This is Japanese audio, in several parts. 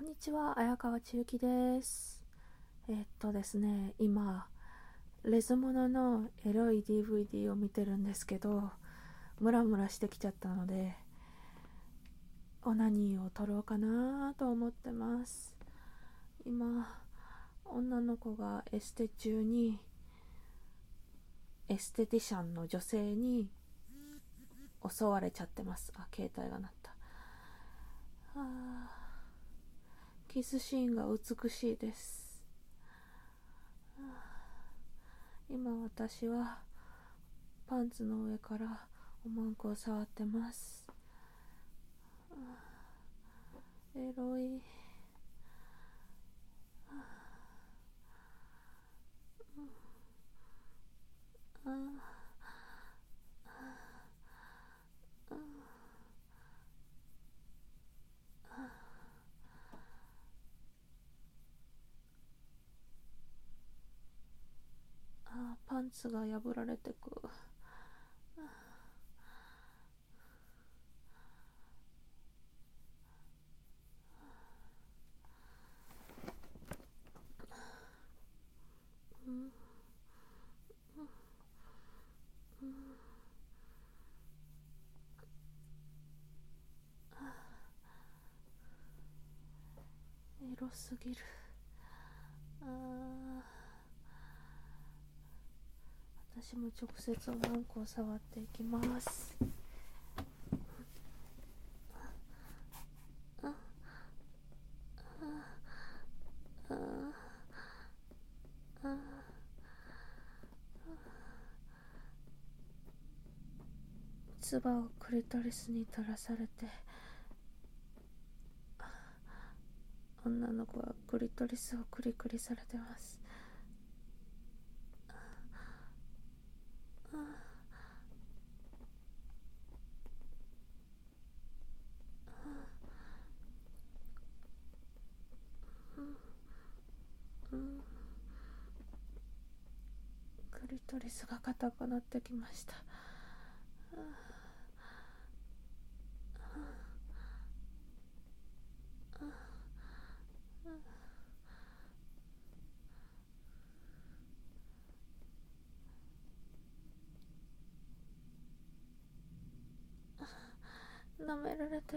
こんにちは、綾川千雪です。ですね、今レズモノのエロい DVD を見てるんですけど、ムラムラしてきちゃったのでオナニーを撮ろうかなと思ってます。今女の子がエステ中にエステティシャンの女性に襲われちゃってます。携帯が鳴った。キスシーンが美しいです。今私はパンツの上からおまんこを触ってます。エロい。パンツが破られてく。エロすぎる。私も直接おまんこを触っていきます。唾をクリトリスに垂らされて、女の子はクリトリスをクリクリされてます。クリトリスが硬くなってきました。舐められてる。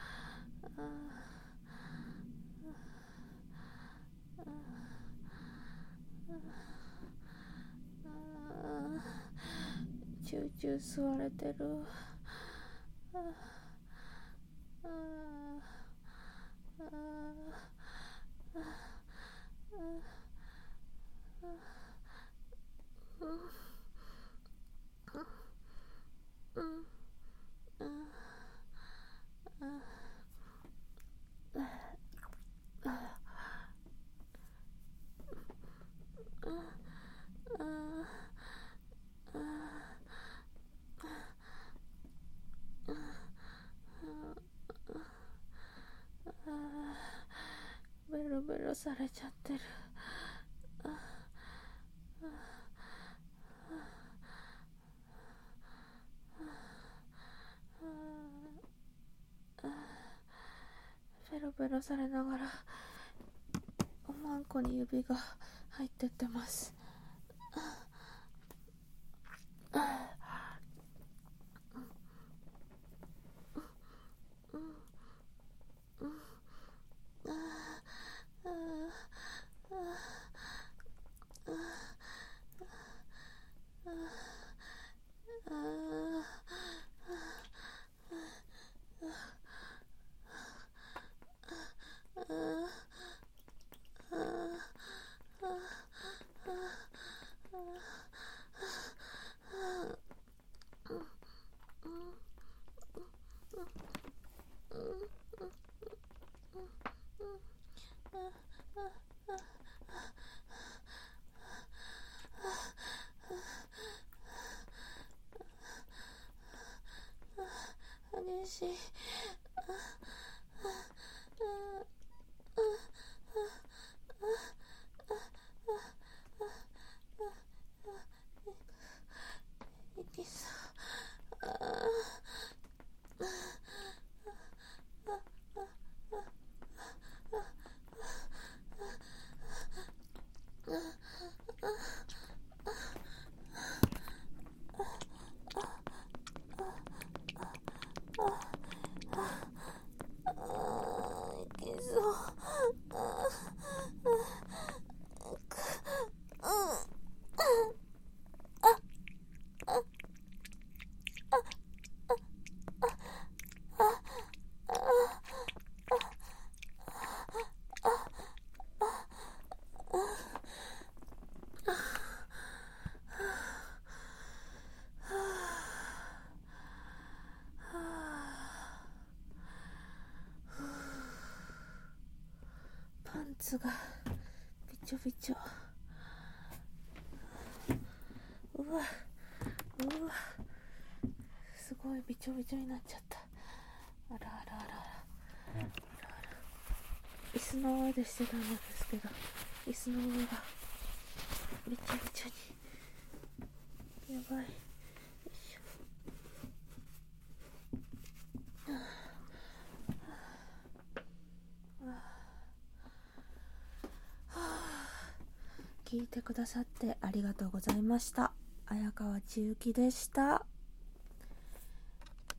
チューチュー吸われてる。ベロベロされちゃってる。ベロベロされながらおまんこに指が入ってってます。激しい。息そう。 ツがびちょびちょ。うわすごいびちょびちょになっちゃった。あら椅子の上でしてたんですけど、椅子の上がびちょびちょに。やばい。よいしょ。聞いてくださってありがとうございました。綾川千雪でした。